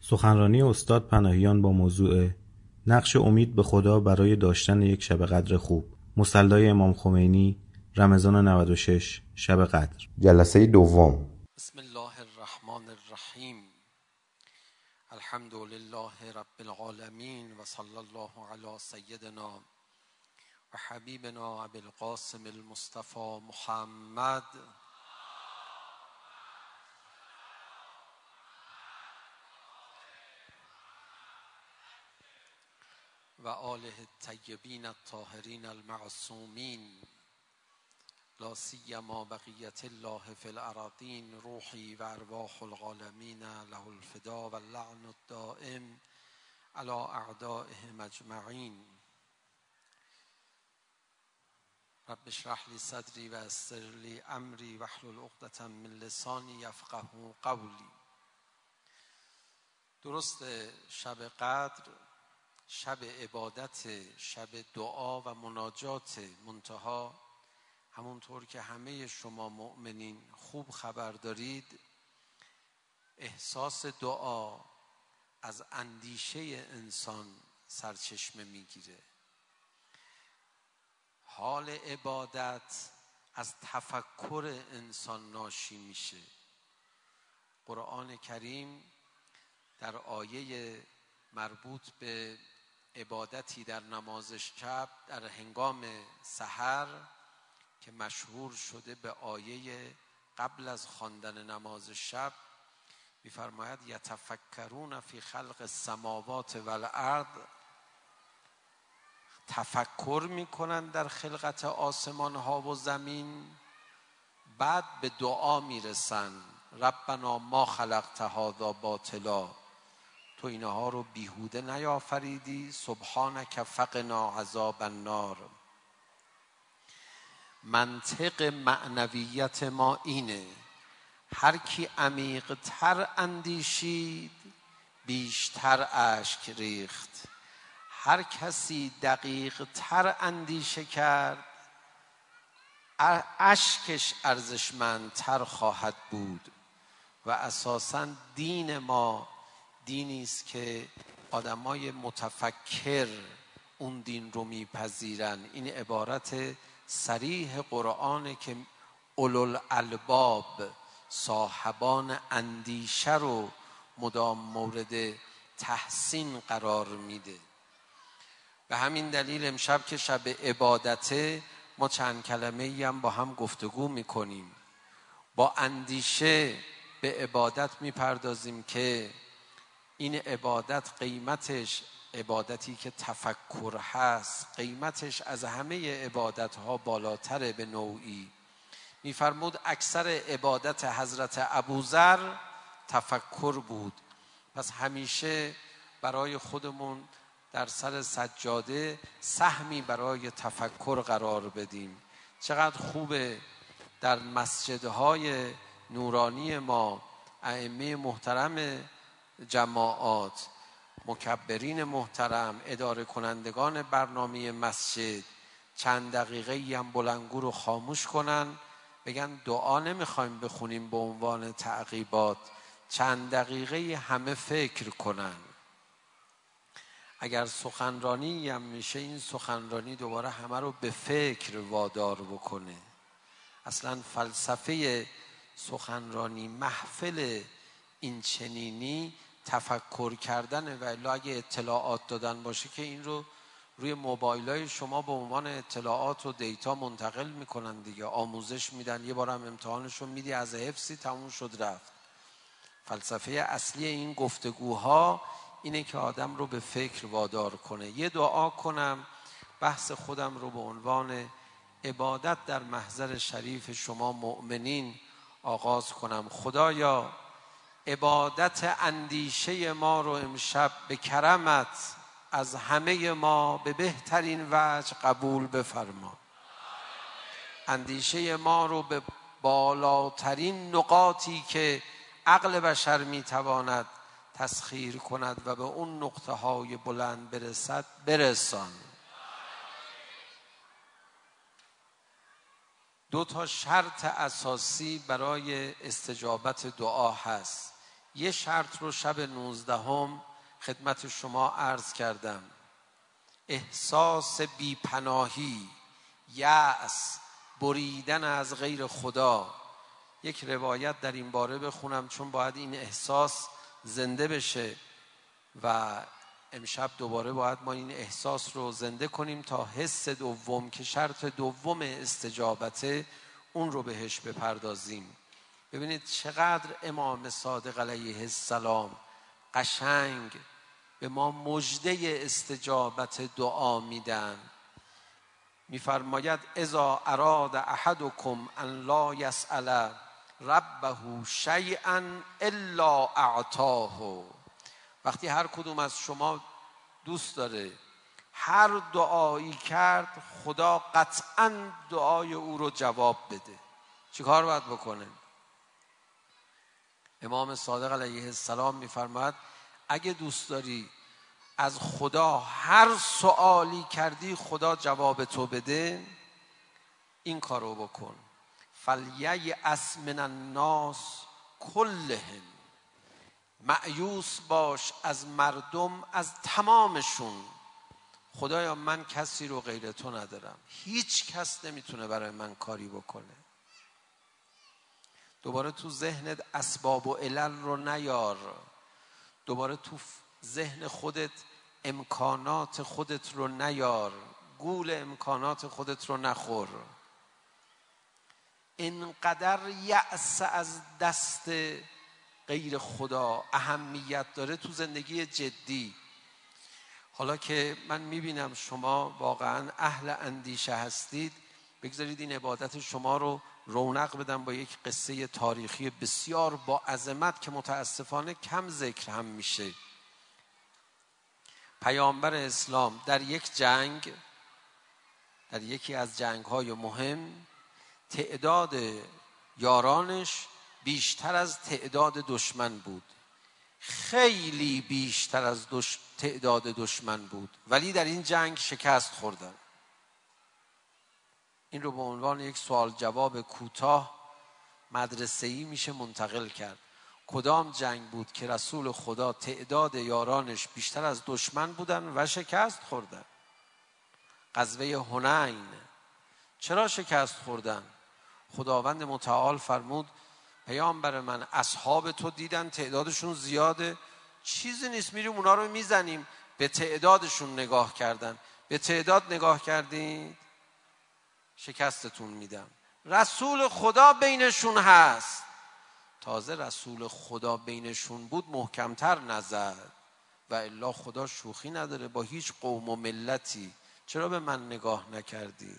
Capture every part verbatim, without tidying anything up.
سخنرانی استاد پناهیان با موضوع نقش امید به خدا برای داشتن یک شب قدر خوب. مصلی امام خمینی، رمضان نود و شش، شب قدر. جلسه دوم. بسم الله الرحمن الرحیم. الحمد لله رب العالمین و صلی الله علی سیدنا و حبیبنا ابی القاسم المصطفى محمد و آله الطیبین الطاهرین المعصومین، لا سیما بقیت الله فی الارضین، روحی و ارواح العالمین له الفدا و اللعن الدائم علی اعدائهم اجمعین. رب اشرح لی صدری و یسر لی امری واحلل عقدة من لسانی یفقهوا قولی. درست شب قدر شب عبادت، شب دعا و مناجات، منتها همونطور که همه شما مؤمنین خوب خبر دارید، احساس دعا از اندیشه انسان سرچشمه میگیره. حال عبادت از تفکر انسان ناشی میشه. قرآن کریم در آیه مربوط به عبادتی در نماز شب در هنگام سحر که مشهور شده به آیه قبل از خواندن نماز شب، می‌فرماید یتفکرون فی خلق السماوات والارض، تفکر میکنن در خلقت آسمان ها و زمین، بعد به دعا میرسن ربنا ما خلقت هذا باطلا، تو اینها رو بیهوده نیافریدی، سبحانک فقنا عذاب النار. منطق معنویت ما اینه، هر کی عمیق تر اندیشید بیشتر اشک ریخت، هر کسی دقیق تر اندیشه کرد اشکش ارزشمندتر خواهد بود. و اساساً دین ما دینی است که آدمای متفکر اون دین رو میپذیرن. این عبارت صریح قرآنه که اولوالالباب، صاحبان اندیشه رو مدام مورد تحسین قرار میده. به همین دلیل امشب که شب عبادته، ما چند کلمه ای هم با هم گفتگو میکنیم، با اندیشه به عبادت میپردازیم که این عبادت قیمتش، عبادتی که تفکر هست، قیمتش از همه عبادت ها بالاتره به نوعی. میفرمود اکثر عبادت حضرت ابوذر تفکر بود، پس همیشه برای خودمون در سر سجاده سهمی برای تفکر قرار بدیم. چقدر خوبه در مسجدهای نورانی ما ائمه محترم جماعات، مکبرین محترم، اداره کنندگان برنامه مسجد، چند دقیقه هم بلندگو رو خاموش کنن، بگن دعا نمیخوایم بخونیم به عنوان تعقیبات، چند دقیقه همه فکر کنن. اگر سخنرانی هم میشه، این سخنرانی دوباره همه رو به فکر وادار بکنه. اصلا فلسفه سخنرانی، محفل این چنینی تفکر کردن، و الا اگه اطلاعات دادن باشه که این رو روی موبایل های شما به عنوان اطلاعات و دیتا منتقل میکنن دیگه، آموزش میدن، یه بارم امتحانشون میدی از حفظی تموم شد رفت. فلسفه اصلی این گفتگوها اینه که آدم رو به فکر وادار کنه. یه دعا کنم بحث خودم رو به عنوان عبادت در محضر شریف شما مؤمنین آغاز کنم. خدایا عبادت اندیشه ما رو امشب به کرمت از همه ما به بهترین وجه قبول بفرما. اندیشه ما رو به بالاترین نقاطی که عقل بشر میتواند تسخیر کند و به اون نقطه های بلند برسد برسان. دو تا شرط اساسی برای استجابت دعا هست. یه شرط رو شب نوزدهم خدمت شما عرض کردم. احساس بیپناهی، یأس، بریدن از غیر خدا. یک روایت در این باره بخونم چون باید این احساس زنده بشه و امشب دوباره باید ما این احساس رو زنده کنیم تا حس دوم که شرط دوم استجابته اون رو بهش بپردازیم. ببینید چقدر امام صادق علیه السلام قشنگ به ما مژده استجابت دعا میدن. میفرماید اذا اراد احدکم ان لا یسأل ربه شیئا الا اعطاه. وقتی هر کدوم از شما دوست داره هر دعایی کرد خدا قطعا دعای او رو جواب بده، چیکار باید بکنه؟ امام صادق علیه السلام میفرماید اگه دوست داری از خدا هر سوالی کردی خدا جواب تو بده، این کارو بکن. فلییأس من الناس کلهم. مأیوس باش از مردم، از تمامشون. خدایا من کسی رو غیر تو ندارم، هیچ کس نمیتونه برای من کاری بکنه. دوباره تو ذهنت اسباب و علل رو نیار، دوباره تو ذهن خودت امکانات خودت رو نیار، گول امکانات خودت رو نخور. اینقدر یأس از دست غیر خدا اهمیت داره تو زندگی جدی. حالا که من میبینم شما واقعا اهل اندیشه هستید، بگذارید این عبادت شما رو رونق بدم با یک قصه تاریخی بسیار با عظمت که متاسفانه کم ذکر هم میشه. پیامبر اسلام در یک جنگ، در یکی از جنگ‌های مهم، تعداد یارانش بیشتر از تعداد دشمن بود، خیلی بیشتر از دش... تعداد دشمن بود، ولی در این جنگ شکست خوردن. این رو به عنوان یک سوال جواب کوتاه مدرسه‌ای میشه منتقل کرد. کدام جنگ بود که رسول خدا تعداد یارانش بیشتر از دشمن بودن و شکست خوردن؟ غزوه حنین. چرا شکست خوردن؟ خداوند متعال فرمود پیامبر من اصحاب تو دیدن تعدادشون زیاده، چیزی نیست میریم اونا رو میزنیم. به تعدادشون نگاه کردن. به تعداد نگاه کردین شکستتون میدم. رسول خدا بینشون هست. تازه رسول خدا بینشون بود محکمتر نزد، و الا خدا شوخی نداره با هیچ قوم و ملتی. چرا به من نگاه نکردی؟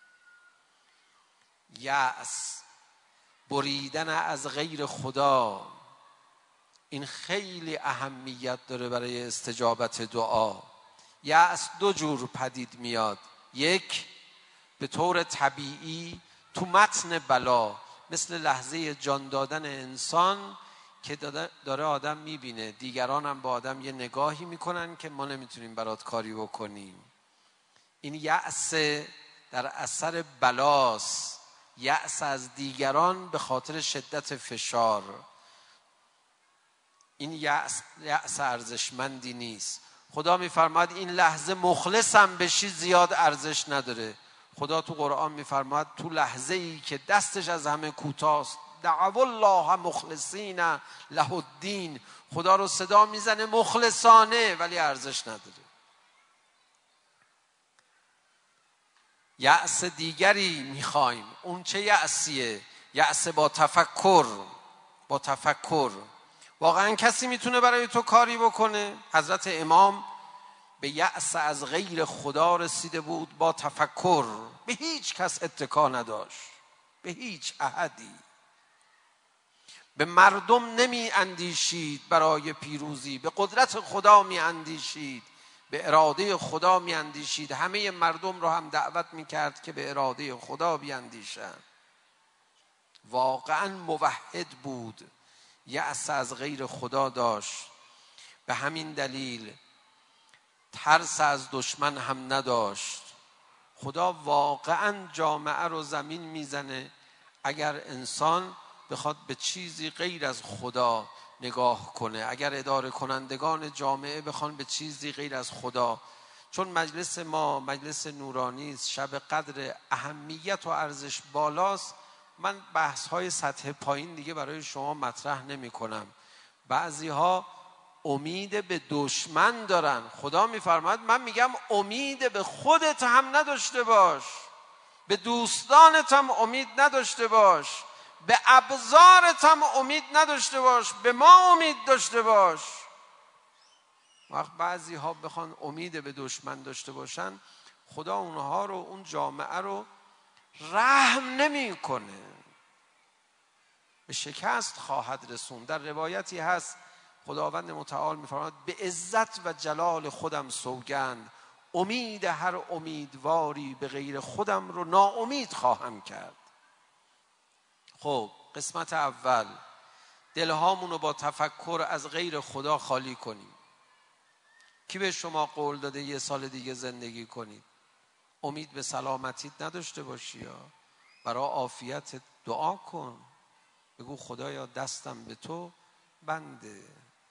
یأس، بریدن از غیر خدا، این خیلی اهمیت داره برای استجابت دعا. یأس دو جور پدید میاد. یک، به طور طبیعی تو متن بلا، مثل لحظه جان دادن انسان که داره آدم میبینه دیگران هم با آدم یه نگاهی میکنن که ما نمیتونیم برات کاری بکنیم. این یأس در اثر بلاست، یأس از دیگران به خاطر شدت فشار. این یأس یأس ارزشمندی نیست. خدا میفرماد این لحظه مخلصم بشی زیاد ارزش نداره. خدا تو قرآن میفرماد تو لحظه ای که دستش از همه کوتاست، دعوا الله مخلصین له الدین، خدا رو صدا میزنه مخلصانه ولی ارزش نداره. یأس دیگری میخوایم. اون چه یأسیه؟ یأس با تفکر. با تفکر واقعا کسی میتونه برای تو کاری بکنه؟ حضرت امام به یأس از غیر خدا رسیده بود با تفکر. به هیچ کس اتکا نداشت، به هیچ احدی. به مردم نمی اندیشید برای پیروزی، به قدرت خدا می اندیشید، به اراده خدا می اندیشید. همه مردم رو هم دعوت می کرد که به اراده خدا بیاندیشن. واقعا موحد بود، یأس از غیر خدا داشت. به همین دلیل ترس از دشمن هم نداشت. خدا واقعا جامعه رو زمین میزنه اگر انسان بخواد به چیزی غیر از خدا نگاه کنه، اگر اداره کنندگان جامعه بخوان به چیزی غیر از خدا، چون مجلس ما مجلس نورانی است، شب قدر اهمیت و ارزش بالاست، من بحث های سطح پایین دیگه برای شما مطرح نمی کنم. بعضی ها امید به دشمن دارن. خدا میفرماید من میگم امید به خودت هم نداشته باش، به دوستانت هم امید نداشته باش، به ابزارت هم امید نداشته باش، به ما امید داشته باش. وقت بعضی ها بخوان امید به دشمن داشته باشن، خدا اونها رو، اون جامعه رو رحم نمی کنه، به شکست خواهد رسوند. در روایتی هست خداوند متعال میفرماید به عزت و جلال خودم سوگند، امید هر امیدواری به غیر خودم رو ناامید خواهم کرد. خب قسمت اول، دلهامون رو با تفکر از غیر خدا خالی کنیم. کی به شما قول داده یه سال دیگه زندگی کنید؟ امید به سلامتیت نداشته باشی، یا برای عافیت دعا کن، بگو خدایا دستم به تو بنده.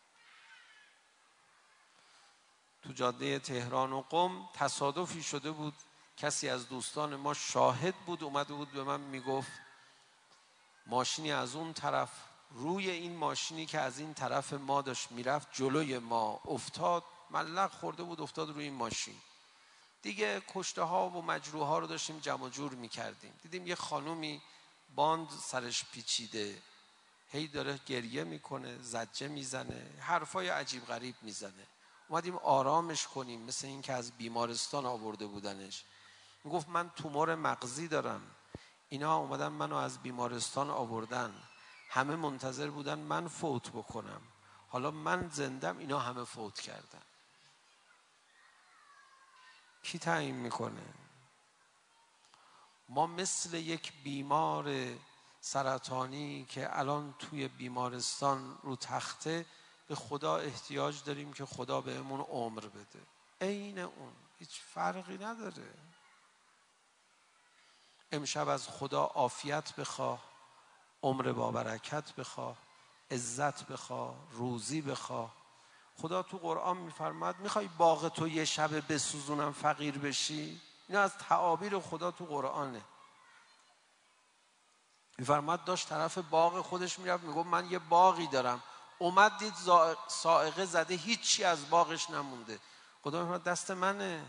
تو جاده تهران و قم تصادفی شده بود، کسی از دوستان ما شاهد بود، اومده بود به من میگفت ماشینی از اون طرف روی این ماشینی که از این طرف ما داشت میرفت جلوی ما افتاد، ملق خورده بود افتاد روی این ماشین. دیگه کشته ها و مجروح ها رو داشتیم جمع جور میکردیم، دیدیم یه خانومی باند سرش پیچیده، هی داره گریه میکنه، زجه میزنه، حرفای عجیب غریب میزنه. اومدیم آرامش کنیم، مثل این که از بیمارستان آورده بودنش. میگفت من تومور مغزی دارم، اینا اومدن منو از بیمارستان آوردن، همه منتظر بودن من فوت بکنم، حالا من زندم، اینا همه فوت کردن. کی تعیین میکنه؟ ما مثل یک بیمار سرطانی که الان توی بیمارستان رو تخته به خدا احتیاج داریم که خدا بهمون عمر بده. عین اون، هیچ فرقی نداره. امشب از خدا عافیت بخواه، عمر با برکت بخواه، عزت بخواه، روزی بخواه. خدا تو قرآن میفرماد میخوای باغ تو یه شب بسوزونم فقیر بشی؟ اینا از تعابیر خدا تو قرآنه. میفرماد داشت طرف باغ خودش میرفت، میگفت من یه باغی دارم، اومد دید صاعقه زده، هیچی از باغش نمونده. خدا میفرماد دست منه.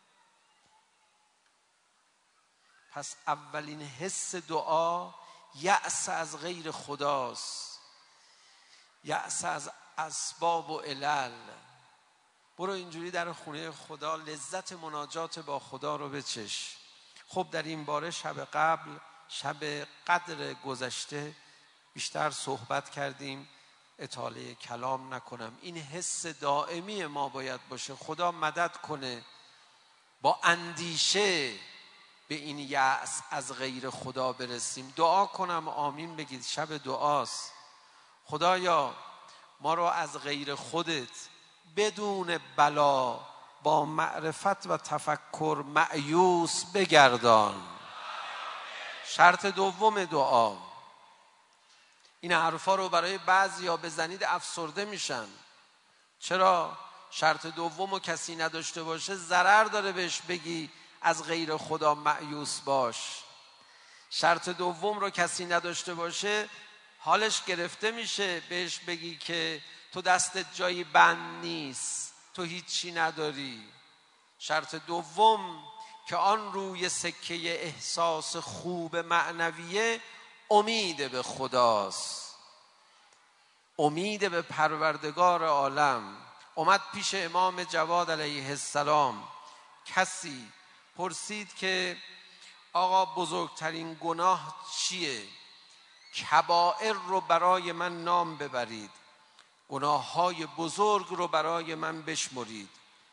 پس اولین حس دعا یأس از غیر خداست، یأس از اسباب و علل. برو اینجوری در خونه خدا لذت مناجات با خدا رو بچش. خب در این باره شب قبل، شب قدر گذشته بیشتر صحبت کردیم، اطاله کلام نکنم. این حس دائمی ما باید باشه. خدا مدد کنه با اندیشه به این یأس از غیر خدا برسیم. دعا کنم آمین بگید، شب دعاست. خدایا ما رو از غیر خودت بدون بلا با معرفت و تفکر مأیوس بگردان. شرط دوم دعا. این حرفا رو برای بعضیا بزنید افسرده میشن. چرا؟ شرط دوم رو کسی نداشته باشه ضرر داره بهش بگی از غیر خدا مأیوس باش. شرط دوم رو کسی نداشته باشه حالش گرفته میشه، بهش بگی که تو دستت جایی بند نیست، تو هیچی نداری. شرط دوم که آن روی سکه احساس خوب معنویه، امید به خداست، امید به پروردگار عالم. اومد پیش امام جواد علیه السلام کسی، پرسید که آقا بزرگترین گناه چیه؟ کبائر رو برای من نام ببرید، گناه های بزرگ رو برای من بشمرید.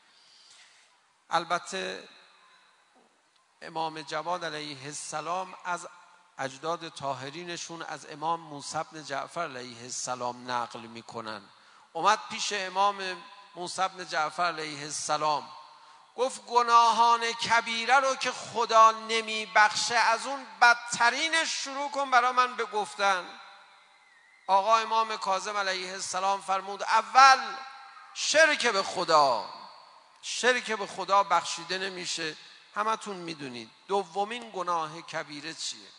البته امام جواد علیه السلام از اجداد طاهرینشون از امام موسی بن جعفر علیه السلام نقل میکنن. اومد پیش امام موسی بن جعفر علیه السلام گفت گناهان کبیره رو که خدا نمی بخشه از اون بدترینش شروع کن برای من بگفتن. آقا امام کاظم علیه السلام فرمود اول شرک به خدا، شرک به خدا بخشیده نمیشه، همتون میدونید. دومین گناه کبیره چیه؟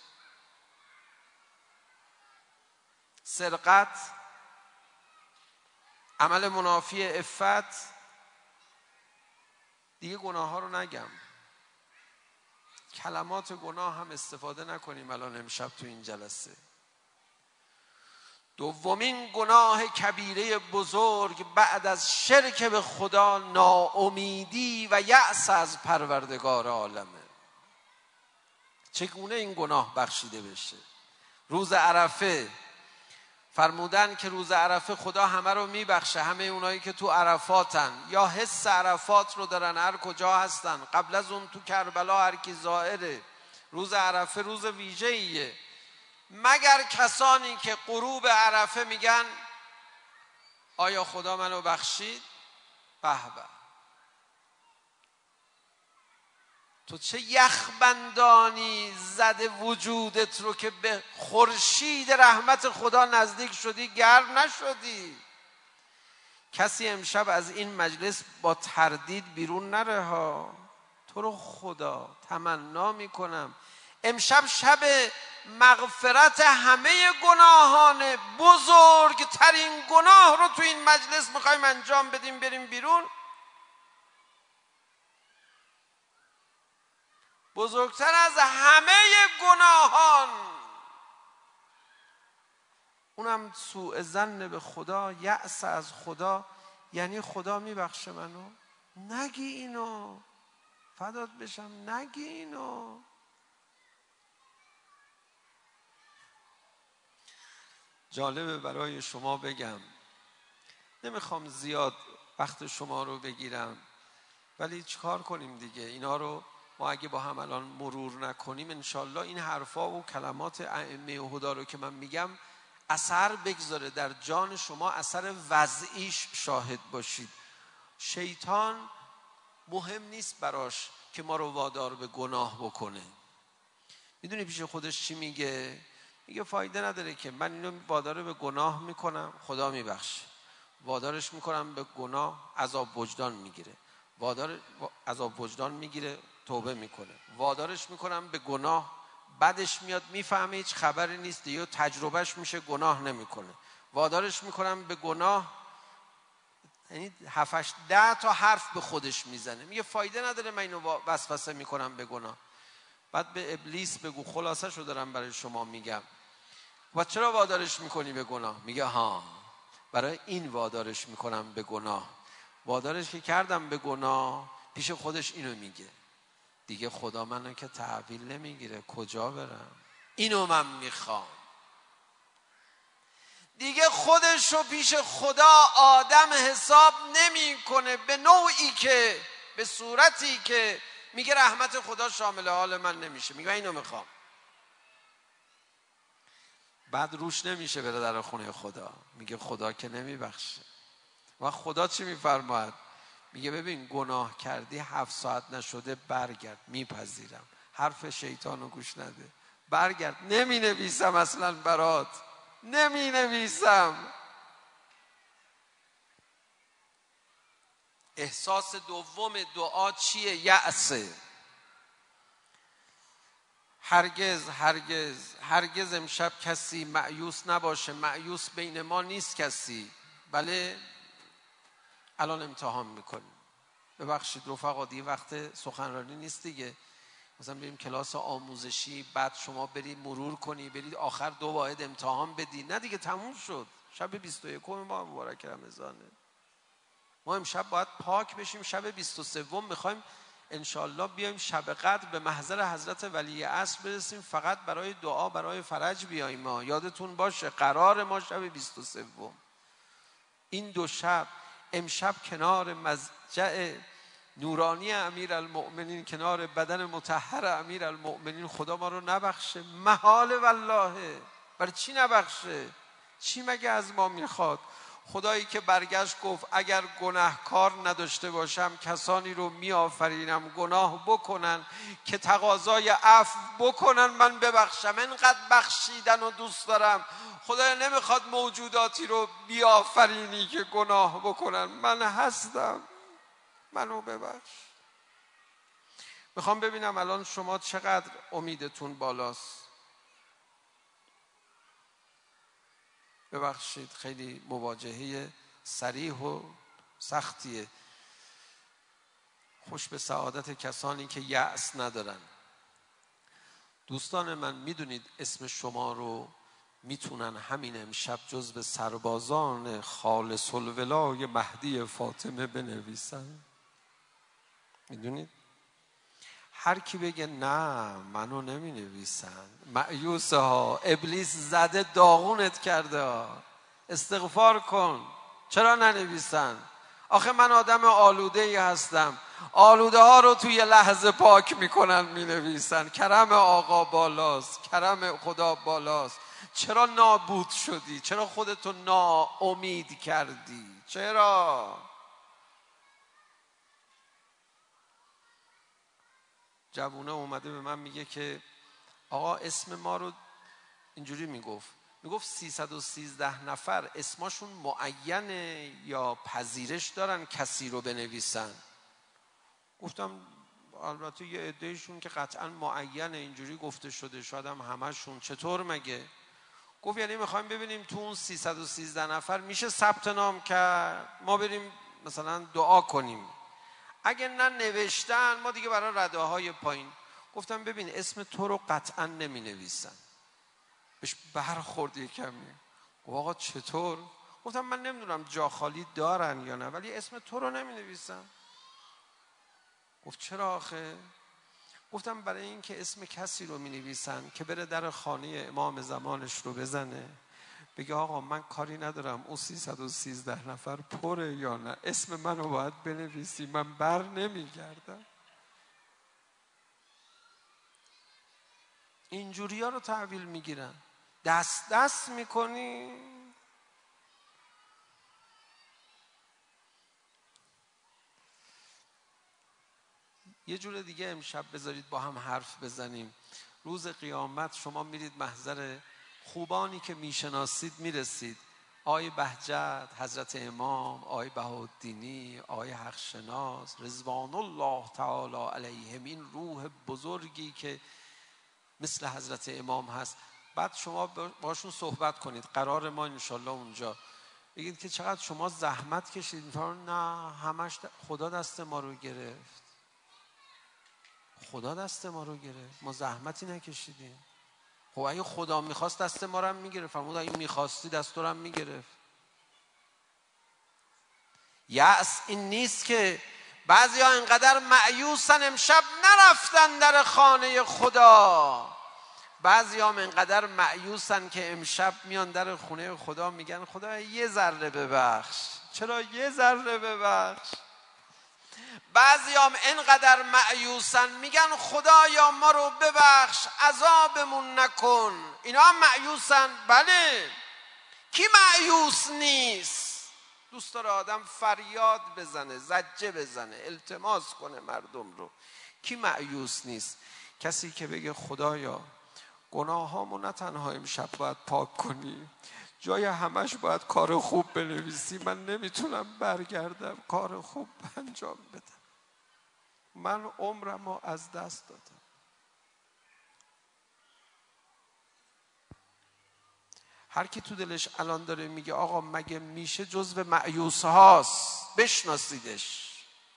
سرقت، عمل منافی عفت. دیگه گناه ها رو نگم، کلمات گناه هم استفاده نکنیم الان امشب تو این جلسه. دومین گناه کبیره بزرگ بعد از شرک به خدا ناامیدی و یأس از پروردگار عالمه. چگونه این گناه بخشیده بشه؟ روز عرفه فرمودن که روز عرفه خدا همه رو میبخشه، همه اونایی که تو عرفاتن یا حس عرفات رو دارن، هر کجا هستن، قبل از اون تو کربلا هر کی زائره. روز عرفه روز ویژه‌ایه، مگر کسانی که غروب عرفه میگن آیا خدا منو بخشید؟ به به، تو چه یخبندانی زده وجودت رو که به خورشید رحمت خدا نزدیک شدی گرم نشدی. کسی امشب از این مجلس با تردید بیرون نره ها. تو رو خدا تمنا میکنم امشب شب مغفرت همه گناهان، بزرگترین گناه رو تو این مجلس میخوایم انجام بدیم، بریم بیرون. بزرگتر از همه گناهان، اونم سوء ظن به خدا، یأس از خدا. یعنی خدا میبخشه منو؟ نگی اینو، فدات بشم، نگی اینو. جالبه برای شما بگم، نمیخوام زیاد وقت شما رو بگیرم، ولی چیکار کنیم دیگه؟ اینا رو ما اگه با هم الان مرور نکنیم انشالله این حرفا و کلمات ائمه هدا رو که من میگم اثر بگذاره در جان شما، اثر وضعیش شاهد باشید. شیطان مهم نیست براش که ما رو وادار به گناه بکنه. میدونی پیش خودش چی میگه؟ میگه فایده نداره که من اینو وادار به گناه میکنم، خدا میبخشه. وادارش میکنم به گناه، عذاب وجدان میگیره. وادار عذاب وجدان میگیره، توبه میکنه. وادارش میکنم به گناه، بعدش میاد میفهمه هیچ خبری نیست یا تجربهش میشه، گناه نمیکنه. وادارش میکنم به گناه، یعنی هفتش ده تا حرف به خودش میزنه، میگه فایده نداره من اینو وسوسه میکنم به گناه. بعد به ابلیس بگو، خلاصه شو دارم برای شما میگم، و چرا وادارش میکنی به گناه؟ میگه ها برای این وادارش میکنم به گناه. وادارش که کردم به گناه، پیش خودش اینو میگه، دیگه خدا منو که تحویل نمیگیره، کجا برم؟ اینو من میخوام. دیگه خودش رو پیش خدا آدم حساب نمیکنه به نوعی که، به صورتی که میگه رحمت خدا شامل حال من نمیشه. میگه اینو میخوام، بعد روش نمیشه بره در خونه خدا، میگه خدا که نمیبخشه. و خدا چی میفرماید؟ میگه ببین گناه کردی هفت ساعت نشده برگرد، میپذیرم. حرف شیطانو گوش نده، برگرد، نمی نویسم اصلا برات، نمی نویسم. احساس دوم دعا چیه؟ یأسه. هرگز هرگز هرگز امشب کسی مایوس نباشه. مایوس بین ما نیست کسی، بله الان امتحان میکنیم. ببخشید رفقا دیگه وقت سخنرانی نیست دیگه. مثلا بریم کلاس آموزشی، بعد شما برید مرور کنی، برید آخر دو واحد امتحان بدی، نه دیگه تموم شد. شب بیست و یکم ما مبارک رمضانه. ما امشب باید پاک بشیم. شب بیست و سوم میخوایم انشالله بیایم شب قدر به محضر حضرت ولی عصر برسیم، فقط برای دعا برای فرج بیاییم. ما یادتون باشه قرار ما شب بیست و سوم این دو شب، امشب کنار مضجع نورانی امیرالمؤمنین، کنار بدن مطهر امیرالمؤمنین، خدا ما رو نبخشه. محال والله. برای چی نبخشه؟ چی مگه از ما میخواد؟ خدایی که برگشت گفت اگر گناهکار نداشته باشم کسانی رو میآفرینم گناه بکنن که تقاضای عفو بکنن من ببخشم. اینقدر بخشیدن و دوست دارم. خدایا نمیخواد موجوداتی رو بیافرینی که گناه بکنن. من هستم، منو ببخش. میخوام ببینم الان شما چقدر امیدتون بالاست. ببخشید خیلی مواجهه صریح و سختیه. خوش به سعادت کسانی که یأس ندارن. دوستان من، میدونید اسم شما رو میتونن همین امشب جزو سربازان خالص الولای مهدی فاطمه بنویسن؟ میدونید؟ هر کی بگه نه منو نمی نویسن، مأیوسه ها. ابلیس زده داغونت کرده ها. استغفار کن. چرا ننویسن؟ آخه من آدم آلوده ای هستم. آلوده ها رو توی لحظه پاک میکنن می نویسن. کرم آقا بالاست، کرم خدا بالاست. چرا نابود شدی؟ چرا خودتو ناامید کردی؟ چرا؟ جوونه اومده به من میگه که آقا اسم ما رو اینجوری میگفت میگفت سیصد و سیزده نفر اسمشون معینه یا پذیرش دارن کسی رو بنویسن؟ گفتم البته یه عدهشون که قطعا معینه اینجوری گفته شده، شاید هم همشون. چطور مگه؟ گفت یعنی میخوایم ببینیم تو اون سیصد و سیزده نفر میشه ثبت نام کرد، ما بریم مثلا دعا کنیم. اگه نه نوشتن ما دیگه برای رده های پایین. گفتم ببین اسم تو رو قطعا نمی نویسن. بهش برخورد یکمی. گفت آقا چطور؟ گفتم من نمیدونم جا خالی دارن یا نه ولی اسم تو رو نمی نویسن. گفت چرا آخه؟ گفتم برای این که اسم کسی رو می نویسن که بره در خانه امام زمانش رو بزنه بگه آقا من کاری ندارم اون سیصد و سیزده نفر پره یا نه، اسم منو باید بنویسی، من بر نمیگردم. اینجوری ها رو تحویل میگیرن. دست دست میکنی. یه جور دیگه امشب بذارید با هم حرف بزنیم. روز قیامت شما میرید محضر خوبانی که میشناسید میرسید. آقای بهجت، حضرت امام، آقای بهاءالدینی، آقای حقشناس رضوان الله تعالی علیهم، این روح بزرگی که مثل حضرت امام هست. بعد شما باشون صحبت کنید. قرار ما انشالله اونجا بگید که چقدر شما زحمت کشید. میفرمایند نه همش خدا دست ما رو گرفت. خدا دست ما رو گرفت، ما زحمتی نکشیدیم. خب اگه خدا میخواست دست ما رو هم میگرفت. فرمود اگه میخواستی دست رو هم میگرفت. یأس این نیست که بعضی ها اینقدر مأیوسن امشب نرفتن در خانه خدا. بعضی ها اینقدر مأیوسن که امشب میان در خونه خدا میگن خدا یه ذره ببخش. چرا یه ذره ببخش؟ بعضی هم اینقدر مأیوسن میگن خدایا ما رو ببخش عذابمون نکن. اینا هم مأیوسن. بله، کی مأیوس نیست؟ دوست داره آدم فریاد بزنه، زجه بزنه، التماس کنه مردم رو. کی مأیوس نیست؟ کسی که بگه خدایا گناهامو نه تنها امشب باید پاک کنی، جای همش باید کار خوب بنویسی. من نمیتونم برگردم کار خوب انجام بدم. من عمرمو از دست دادم. هر کی تو دلش الان داره میگه آقا مگه میشه جزو مأیوس هاست، بشناسیدش.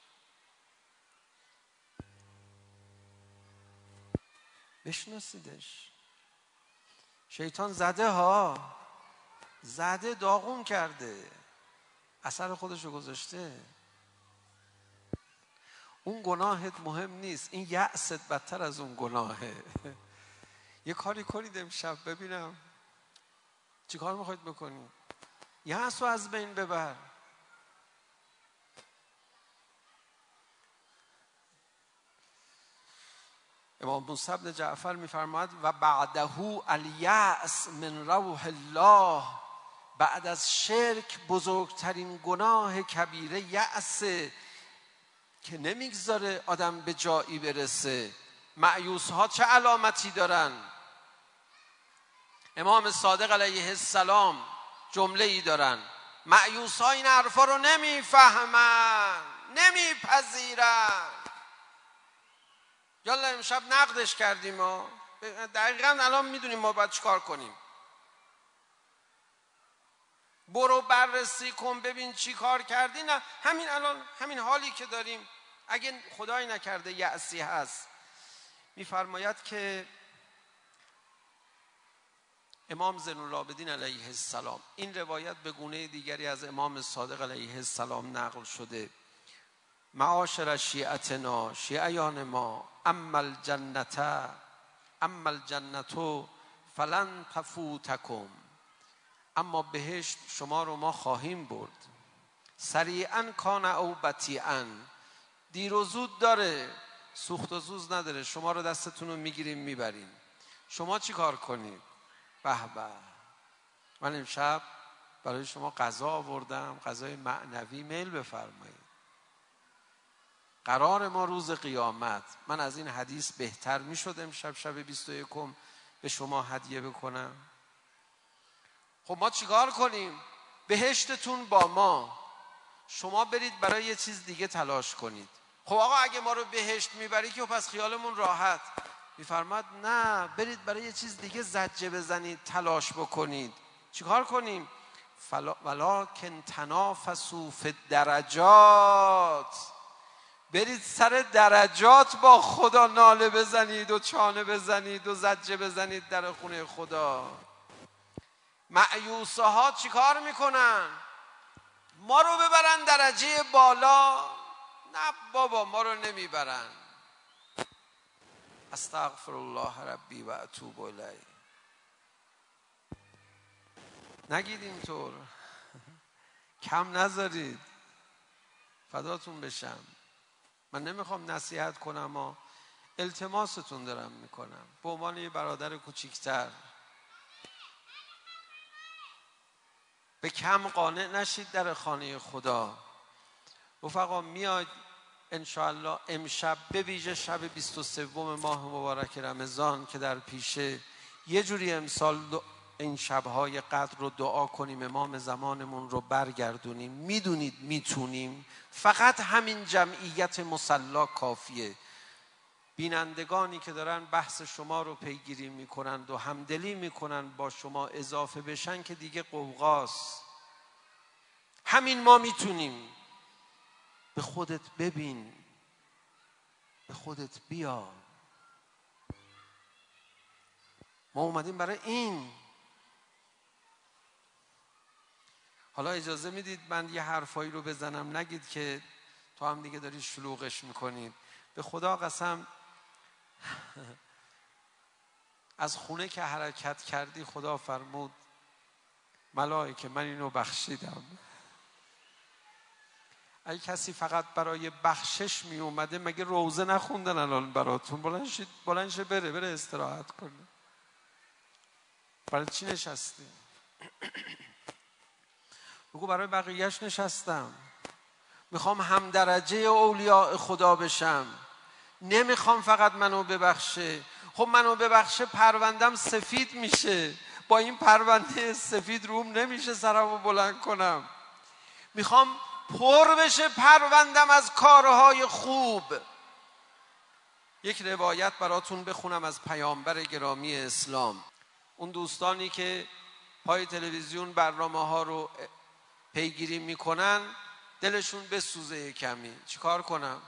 بشناسیدش. شیطان زده ها، زده داغون کرده، اثر خودشو گذاشته. اون گناهت مهم نیست، این یأست بدتر از اون گناهه. یه کاری کنید امشب ببینم چی کار میخواید بکنید. یأس رو از بین ببر. امام موسی بن جعفر میفرماید و بعده الیأس من روح الله. بعد از شرک بزرگترین گناه کبیره یأسه که نمیگذاره آدم به جایی برسه. مایوس ها چه علامتی دارن؟ امام صادق علیه السلام جمله ای دارن: مایوس ها این حرفا رو نمیفهمن، نمیپذیرن. یالا امشب نقدش کردیم ما دقیقا الان میدونیم ما باید چیکار کنیم. برو بررسی کن ببین چی کار کردی. نه همین الان همین حالی که داریم اگه خدای نکرده یأسی هست. میفرماید که امام زین العابدین علیه السلام، این روایت به گونه دیگری از امام صادق علیه السلام نقل شده: معاشر شیعتنا، شیعیان ما، اما الجنت اما الجنت فلن تفوتکم، اما بهشت شما رو ما خواهیم برد. سریعا کان او بطیئا، دیر و زود داره، سوخت و سوز نداره. شما رو دستتون رو میگیریم میبریم. شما چی کار کنید؟ به به، من امشب برای شما غذا آوردم، غذای معنوی، میل بفرمایید. قرار ما روز قیامت، من از این حدیث بهتر میشد امشب شب بیست و یکم به شما هدیه بکنم. خب ما چیکار کنیم؟ بهشتتون با ما، شما برید برای یه چیز دیگه تلاش کنید. خب آقا اگه ما رو بهشت میبری که پس خیالمون راحت. میفرماد نه، برید برای یه چیز دیگه زجه بزنید، تلاش بکنید. چیکار کنیم؟ فلا ولکن تنافسوا فی الدرجات، برید سر درجات با خدا ناله بزنید و چانه بزنید و زجه بزنید در خونه خدا. مایوسه ها چیکار میکنن؟ ما رو ببرن درجه بالا. نه بابا، ما رو نمیبرن. استغفر الله ربی و اتوب الیه. نگید اینطور، کم نذارید، فداتون بشم. من نمیخوام نصیحت کنم، اما التماستون دارم میکنم به عنوان یه برادر کوچیکتر. به کم قانع نشید در خانه خدا. رفقا میاد انشاءالله امشب به ویژه شب بیست و سوم ماه مبارک رمضان که در پیشه، یه جوری امسال این شبهای قدر رو دعا کنیم امام زمانمون رو برگردونیم. میدونید میتونیم، فقط همین جمعیت مصلا کافیه. بینندگانی که دارن بحث شما رو پیگیری میکنند و همدلی میکنن با شما اضافه بشن که دیگه قوقاست. همین ما میتونیم. به خودت ببین، به خودت بیا. ما اومدیم برای این. حالا اجازه میدید من یه حرفایی رو بزنم، نگید که تو هم دیگه داری شلوغش میکنید. به خدا قسم از خونه که حرکت کردی خدا فرمود ملائکه من اینو بخشیدم. اگه کسی فقط برای بخشش می اومده مگه روزه نخوندن الان براتون؟ بلند شید، بلند شه بره بره استراحت کنه. برای چی نشستی؟ بگو برای بقیهش نشستم. میخوام هم درجه اولیاء خدا بشم. نمیخوام فقط منو ببخشه. خب منو ببخشه پروندم سفید میشه. با این پرونده سفید روم نمیشه سرمو بلند کنم. میخوام پر بشه پروندم از کارهای خوب. یک روایت براتون بخونم از پیامبر گرامی اسلام. اون دوستانی که پای تلویزیون برنامه ها رو پیگیری میکنن دلشون بسوزه کمی. چیکار کنم؟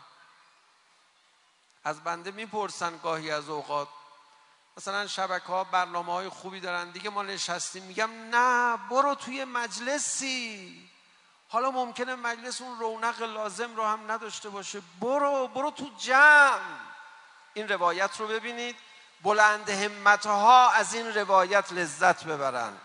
از بنده میپرسن گاهی از اوقات، مثلا شبکه ها برنامه های خوبی دارن دیگه ما نشستیم، میگم نه برو توی مجلسی. حالا ممکنه مجلس اون رونق لازم رو هم نداشته باشه، برو برو تو جمع. این روایت رو ببینید، بلند همتها از این روایت لذت ببرن.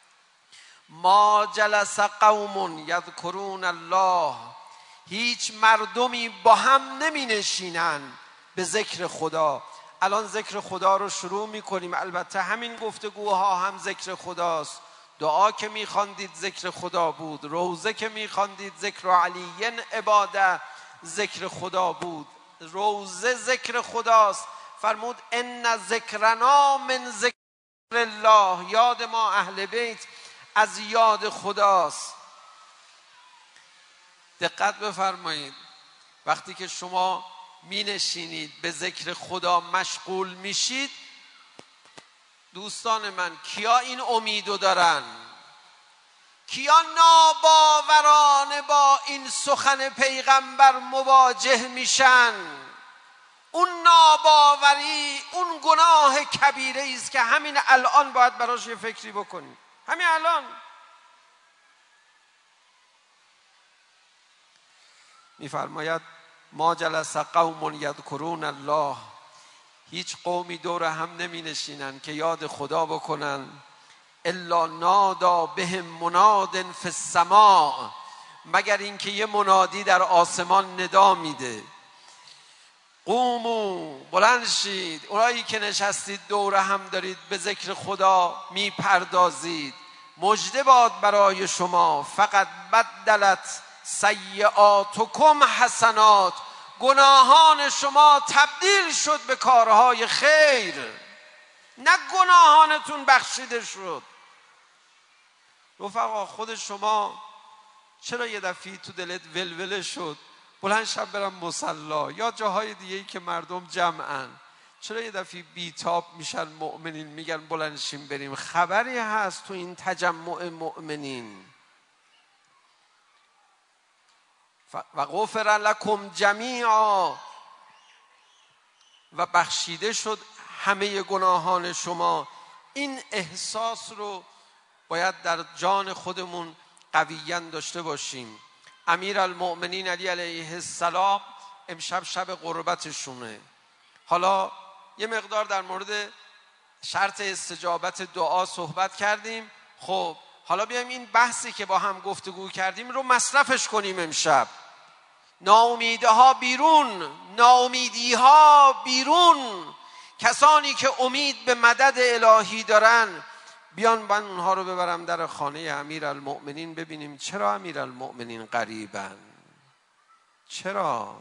ما جلس قوم یذکرون الله، هیچ مردمی با هم نمی نشینن به ذکر خدا. الان ذکر خدا رو شروع می کنیم، البته همین گفتگوها هم ذکر خداست. دعا که میخواندید ذکر خدا بود، روزه که میخواندید ذکر علی عباده ذکر خدا بود. روزه ذکر خداست. فرمود ان ذکرنا من ذکر الله، یاد ما اهل بیت از یاد خداست. دقت بفرمایید، وقتی که شما می نشینید به ذکر خدا مشغول میشید، دوستان من کیا این امیدو دارن؟ کیا ناباورانه با این سخن پیغمبر مواجه میشن؟ اون ناباوری اون گناه کبیره است که همین الان باید براش یه فکری بکنیم. همین الان میفرماید ما جلس قوم یذکرون الله، هیچ قومی دور هم نمی نشینن که یاد خدا بکنن، الا نادا بهم مناد فی السماء، مگر اینکه یه منادی در آسمان ندا میده، قومو بلند شید، اونایی که نشستید دور هم دارید به ذکر خدا میپردازید، مژده باد برای شما، فقط بدلت سیئاتکم حسنات، گناهان شما تبدیل شد به کارهای خیر، نه گناهانتون بخشیده شد. رفقا خود شما چرا یه دفعه تو دلت ولوله شد بلند شب برم مصلا، یا جاهای دیگه ای که مردم جمعن، چرا یه دفعه بیتاب میشن مؤمنین میگن بلند شیم بریم؟ خبری هست تو این تجمع مؤمنین؟ و غفر لکم جمیعا، و بخشیده شد همه گناهان شما. این احساس رو باید در جان خودمون قویاً داشته باشیم. امیر المؤمنین علی علیه السلام امشب شب قربتشونه. حالا یه مقدار در مورد شرط استجابت دعا صحبت کردیم. خب حالا بیایم این بحثی که با هم گفتگو کردیم رو مصرفش کنیم امشب. ناامیده ها بیرون، ناامیدی ها بیرون. کسانی که امید به مدد الهی دارن بیان من اونها رو ببرم در خانه امیر المؤمنین، ببینیم چرا امیر المؤمنین غریبن. چرا؟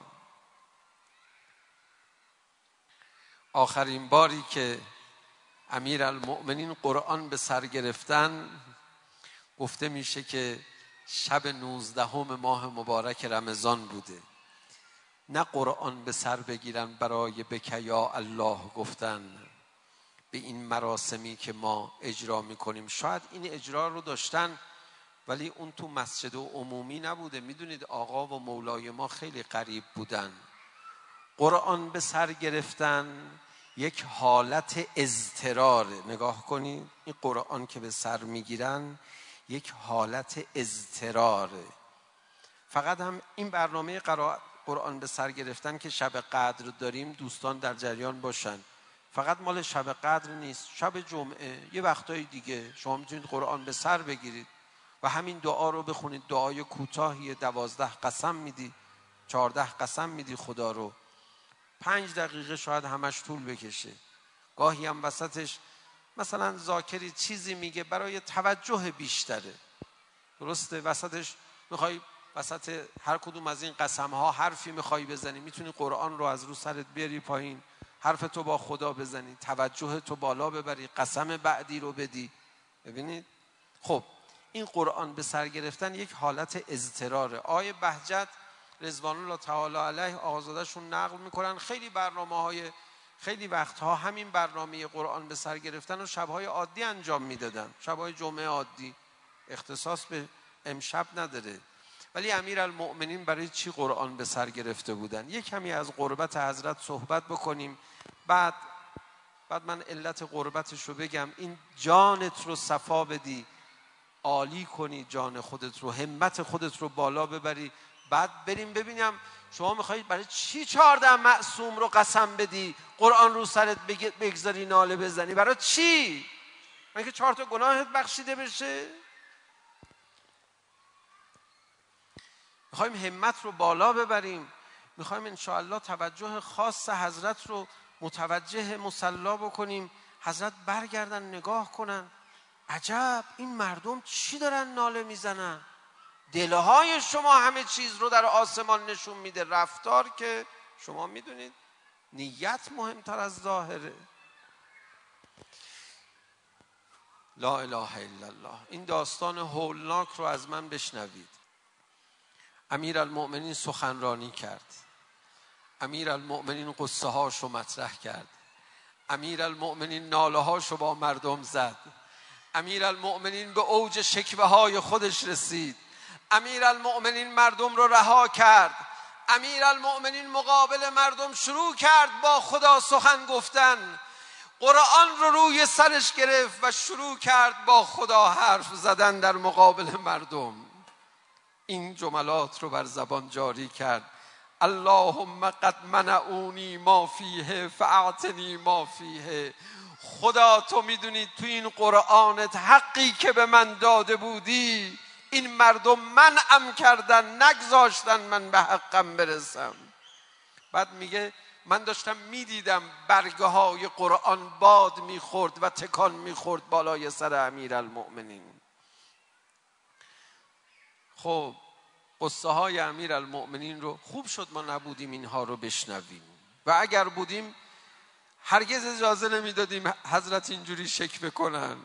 آخرین باری که امیر المؤمنین قرآن به سر گرفتن گفته میشه که شب نوزدهم ماه مبارک رمضان بوده. نه قرآن به سر بگیرن برای بک یا الله گفتن به این مراسمی که ما اجرا میکنیم. شاید این اجرا رو داشتن ولی اون تو مسجد و عمومی نبوده. میدونید آقا و مولای ما خیلی غریب بودن. قرآن به سر گرفتن یک حالت اضطراره. نگاه کنید این قرآن که به سر میگیرن یک حالت اضطراره. فقط هم این برنامه قرآن به سر گرفتن که شب قدر داریم دوستان در جریان باشن، فقط مال شب قدر نیست. شب جمعه یه وقتای دیگه شما میتونید قرآن به سر بگیرید و همین دعا رو بخونید. دعای کوتاهی، دوازده قسم میدی، چهارده قسم میدی خدا رو، پنج دقیقه شاید همش طول بکشه. گاهی هم وسطش مثلا ذاکری چیزی میگه برای توجه بیشتره، درسته؟ وسطش میخوای وسط هر کدوم از این قسم ها حرفی میخوای بزنی، میتونی قرآن رو از رو سرت بیاری پایین، حرف تو با خدا بزنی، توجه تو بالا ببری، قسم بعدی رو بدی. ببینید خب این قرآن به سر گرفتن یک حالت اضطراره. آیه بهجت رضوان الله تعالی علیه آقازاده‌شون نقل میکنن خیلی برنامه‌های خیلی وقتها همین برنامه قرآن به سر گرفتن و شب‌های عادی انجام میدادن، شب‌های جمعه عادی، اختصاص به امشب نداره. ولی امیرالمؤمنین برای چی قرآن به سر گرفته بودن؟ یک کمی از قربت حضرت صحبت بکنیم، بعد بعد من علت قربتش رو بگم. این جانت رو صفا بدی، عالی کنی جان خودت رو، همت خودت رو بالا ببری، بعد بریم ببینم شما میخوایید برای چی چهارده معصوم رو قسم بدی، قرآن رو سرت بگذاری ناله بزنی؟ برای چی؟ من که چهار تا گناهت بخشیده بشه؟ میخوایم همت رو بالا ببریم، میخوایم انشاءالله توجه خاص حضرت رو متوجه مصلا بکنیم. حضرت برگردن نگاه کنن عجب این مردم چی دارن ناله میزنن؟ دلهای شما همه چیز رو در آسمان نشون میده. رفتار که شما میدونید نیت مهمتر از ظاهره. لا اله الا الله. این داستان هولناک رو از من بشنوید. امیرالمؤمنین سخنرانی کرد، امیرالمؤمنین قصه هاشو مطرح کرد، امیرالمؤمنین ناله هاشو با مردم زد، امیرالمؤمنین به اوج شکوه های خودش رسید، امیرالمؤمنین مردم رو رها کرد، امیرالمؤمنین مقابل مردم شروع کرد با خدا سخن گفتن، قرآن رو روی سرش گرفت و شروع کرد با خدا حرف زدن در مقابل مردم. این جملات رو بر زبان جاری کرد: اللهم قد منعونی ما فیه فاعطنی ما فیه. خدا تو میدونی تو این قرآنت حقی که به من داده بودی این مردم منعم کردن، نگذاشتن من به حقم برسم. بعد میگه من داشتم میدیدم برگه های قرآن باد میخورد و تکان میخورد بالای سر امیرالمؤمنین. خب قصه های امیرالمؤمنین رو خوب شد ما نبودیم اینها رو بشنویم، و اگر بودیم هرگز اجازه نمیدادیم حضرت اینجوری شکوه کنن.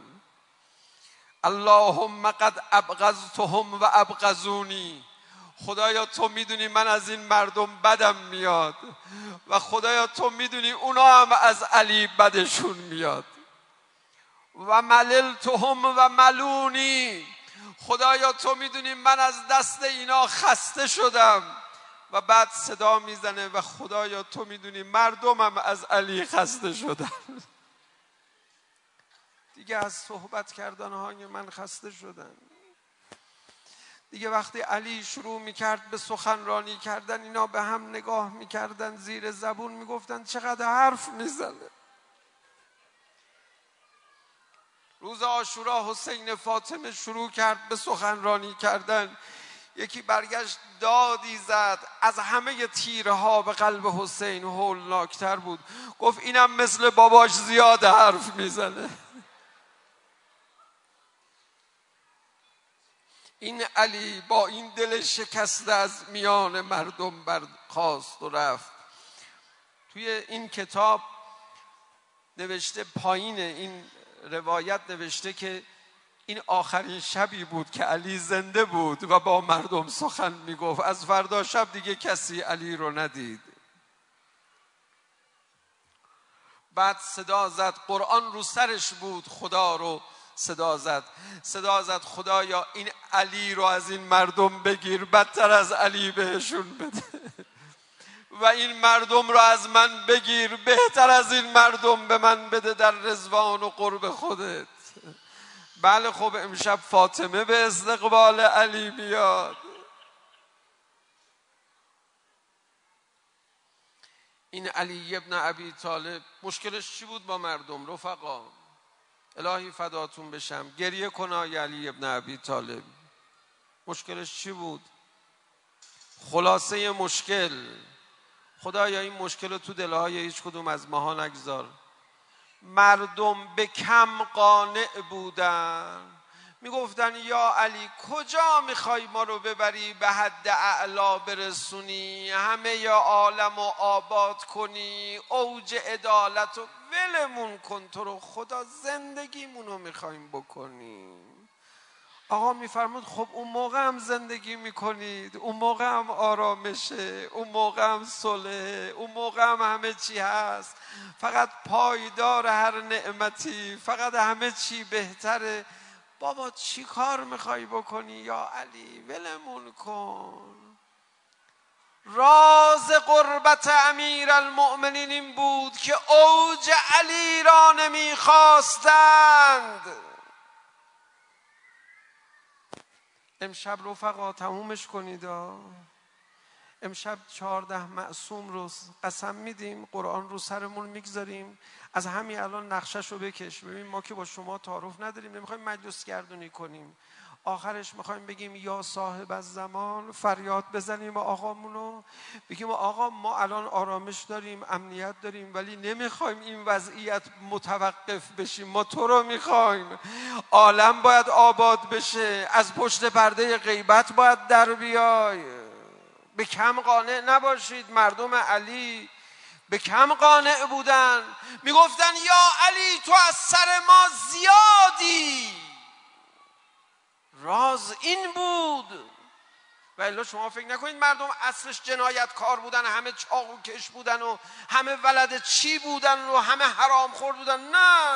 اللهم قد ابغضتهم و ابغضونی. خدایا تو میدونی من از این مردم بدم میاد و خدایا تو میدونی اونا هم از علی بدشون میاد. و مللتهم و ملونی. خدایا تو میدونی من از دست اینا خسته شدم. و بعد صدا میزنه و خدایا تو میدونی مردمم از علی خسته شدن. دیگه از صحبت کردن های من خسته شدن. دیگه وقتی علی شروع میکرد به سخنرانی کردن اینا به هم نگاه میکردن، زیر زبون میگفتن چقدر حرف میزنه. روز عاشورا حسین فاطمه شروع کرد به سخنرانی کردن. یکی برگشت دادی زد، از همه تیرها به قلب حسین هولناکتر بود. گفت اینم مثل باباش زیاد حرف میزنه. این علی با این دل شکسته از میان مردم برخاست و رفت. توی این کتاب نوشته، پایین این روایت نوشته که این آخرین شبی بود که علی زنده بود و با مردم سخن میگفت. از فردا شب دیگه کسی علی رو ندید. بعد صدا زد، قرآن رو سرش بود، خدا رو صدا زد. صدا زد خدایا این علی رو از این مردم بگیر، بدتر از علی بهشون بده. و این مردم رو از من بگیر، بهتر از این مردم به من بده در رضوان و قرب خودت. بله خب امشب فاطمه به استقبال علی بیاد. این علی ابن ابی طالب مشکلش چی بود با مردم؟ رفقا الهی فداتون بشم، گریه کنای علی ابن ابی طالب. مشکلش چی بود؟ خلاصه مشکل، خدایا این مشکل رو تو دلهای هیچ کدوم از ماها نگذار. مردم به کم قانع بودن، میگفتن یا علی کجا میخوای ما رو ببری به حد اعلا برسونی، همه یا عالم رو آباد کنی، اوج عدالت رو ولمون کن، تو رو خدا زندگیمون رو میخوایم بکنیم. آقا میفرمود خب اون موقع هم زندگی میکنید، اون موقع هم آرامشه، اون موقع هم صلح، اون موقع هم همه چی هست، فقط پایدار هر نعمتی، فقط همه چی بهتره. بابا چی کار میخوای بکنی یا علی؟ ولمون کن. راز قربت امیرالمؤمنین این بود که اوج علی را نمیخواستند. امشب رفقا تمومش کنید. امشب چهارده معصوم رو قسم میدیم، قرآن رو سرمون میگذاریم. از همین الان نقشش رو بکش. ببین ما که با شما تعارف نداریم، نمیخوایم مجلس گردونی کنیم. آخرش میخوایم بگیم یا صاحب الزمان، فریاد بزنیم آقامونو بگیم آقا ما الان آرامش داریم، امنیت داریم، ولی نمیخوایم این وضعیت متوقف بشیم. ما تو رو میخوایم. عالم باید آباد بشه. از پشت پرده غیبت باید در بیای. به کم قانع نباشید. مردم علی به کم قانع بودن، میگفتن یا علی تو از سر ما زیادی. راز این بود. و الا شما فکر نکنید مردم اصلش جنایتکار بودن، همه چاقو کش بودن و همه ولد چی بودن و همه حرام خور بودن. نه،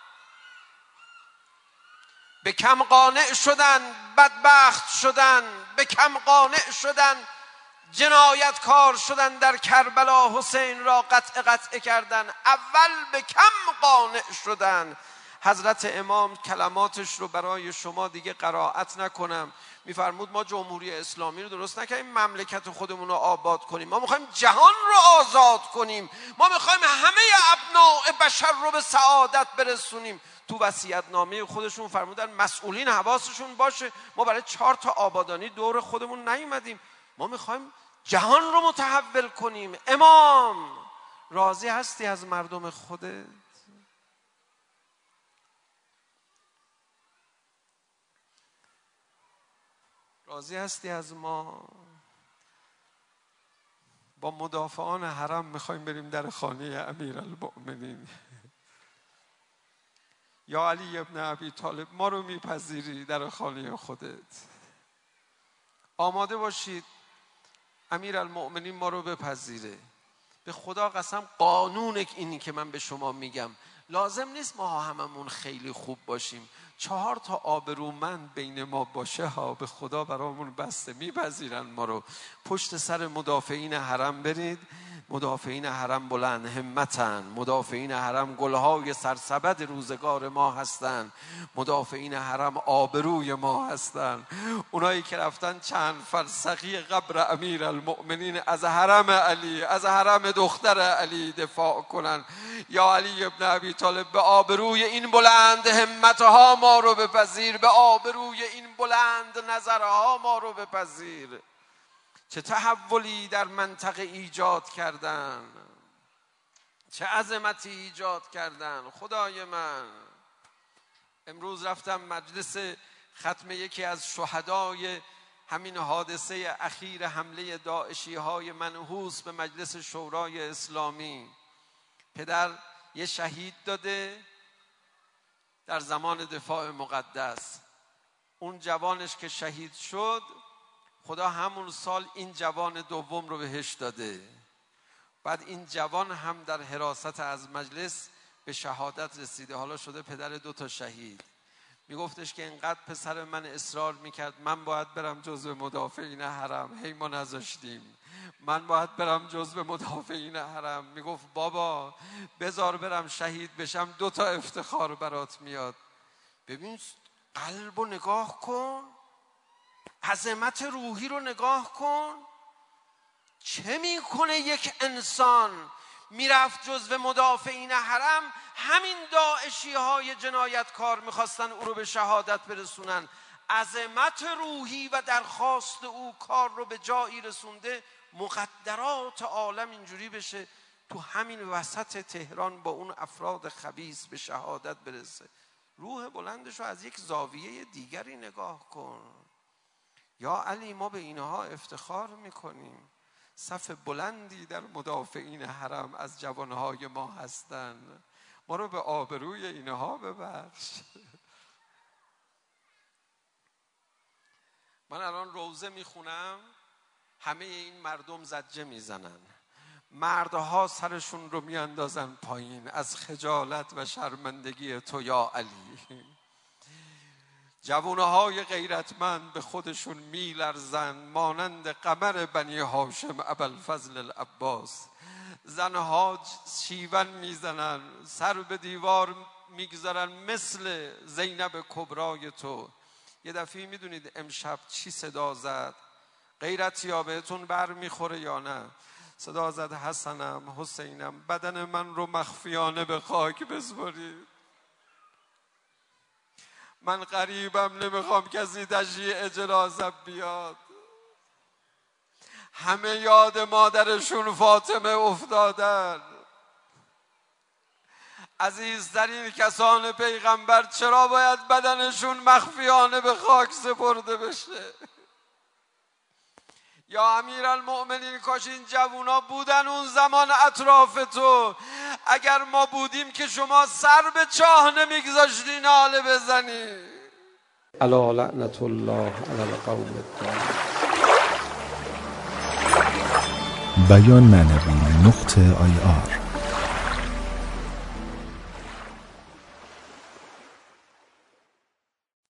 به کم قانع شدن، بدبخت شدن، به کم قانع شدن، جنایتکار شدن. در کربلا حسین را قطع قطع کردن. اول به کم قانع شدن. حضرت امام کلماتش رو برای شما دیگه قرائت نکنم. میفرمود ما جمهوری اسلامی رو درست نکنیم مملکت خودمون رو آباد کنیم، ما میخوایم جهان رو آزاد کنیم، ما میخوایم همه ابناء بشر رو به سعادت برسونیم. تو وصیت‌نامه خودشون فرمودن مسئولین حواسشون باشه ما برای چهار تا آبادانی دور خودمون نیومدیم، ما میخوایم جهان رو متحول کنیم. امام راضی هستی از مردم خودت؟ راضی هستی از ما؟ با مدافعان حرم میخوایم بریم در خانه امیرالمؤمنین. یا علی ابن ابی طالب ما رو میپذیری در خانه خودت؟ آماده باشید امیرالمؤمنین ما رو بپذیره. به خدا قسم قانون اینی که من به شما میگم لازم نیست ما هممون خیلی خوب باشیم، چهار تا آبرومند بین ما باشه ها به خدا برامون بسته، میپذیرن ما رو. پشت سر مدافعین حرم برید. مدافعین حرم بلند همتن، مدافعین حرم گلهای سرسبد روزگار ما هستن، مدافعین حرم آبروی ما هستن. اونایی که رفتن چند فرسخی قبر امیرالمؤمنین از حرم علی، از حرم دختر علی دفاع کنن. یا علی ابن ابی طالب به آبروی این بلند همتها ما رو بپذیر، به آبروی این بلند نظرها ما رو بپذیر. چه تحولی در منطقه ایجاد کردن، چه عظمتی ایجاد کردن. خدای من امروز رفتم مجلس ختم یکی از شهدای همین حادثه اخیر حمله داعشی های منحوس به مجلس شورای اسلامی. پدر یه شهید داده در زمان دفاع مقدس. اون جوانش که شهید شد خدا همون سال این جوان دوم رو بهش داده. بعد این جوان هم در حراست از مجلس به شهادت رسیده، حالا شده پدر دو تا شهید. میگفتش که اینقدر پسر من اصرار میکرد من باید برم جزو مدافعین حرم، هی ما نذاشتیم، من باید برم جزو مدافعین حرم. میگفت بابا بذار برم شهید بشم، دو تا افتخار برات میاد. ببین قلب رو نگاه کن، عظمت روحی رو نگاه کن. چه میکنه یک انسان میرفت جزو مدافعین حرم، همین داعشی های جنایتکار میخواستن او رو به شهادت برسونن. عظمت روحی و درخواست او کار رو به جایی رسونده مقدرات عالم اینجوری بشه تو همین وسط تهران با اون افراد خبیث به شهادت برسه. روح بلندش رو از یک زاویه دیگری نگاه کن. یا علی ما به اینها افتخار میکنیم. صف بلندی در مدافعین حرم از جوانهای ما هستن، ما رو به آبروی اینها ببخش. من الان روزه میخونم، همه این مردم زجه میزنن، مردها سرشون رو میاندازن پایین از خجالت و شرمندگی تو یا علی. جوانهای غیرتمند به خودشون میلرزن مانند قمر بنی هاشم ابوالفضل العباس. زنها شیون میزنن، سر به دیوار میگذارن مثل زینب کبرای تو. یه دفعه میدونید امشب چی صدا زد؟ غیرتیا بهتون بر میخوره یا نه؟ صدا زد حسنم حسینم بدن من رو مخفیانه به خاک بسپارید. من غریبم نمیخوام کسی تشییع جنازم بیاد. همه یاد مادرشون فاطمه افتادن. عزیزترین کسان پیغمبر چرا باید بدنشون مخفیانه به خاک سپرده بشه؟ یا امیرالمؤمنین کاش این جوونا بودن اون زمان اطراف تو. اگر ما بودیم که شما سر به چاه نمیگذاشتی ناله بزنی. الا لعنت الله علی القوم الظالمین. بیان معنوی نقطه آی آر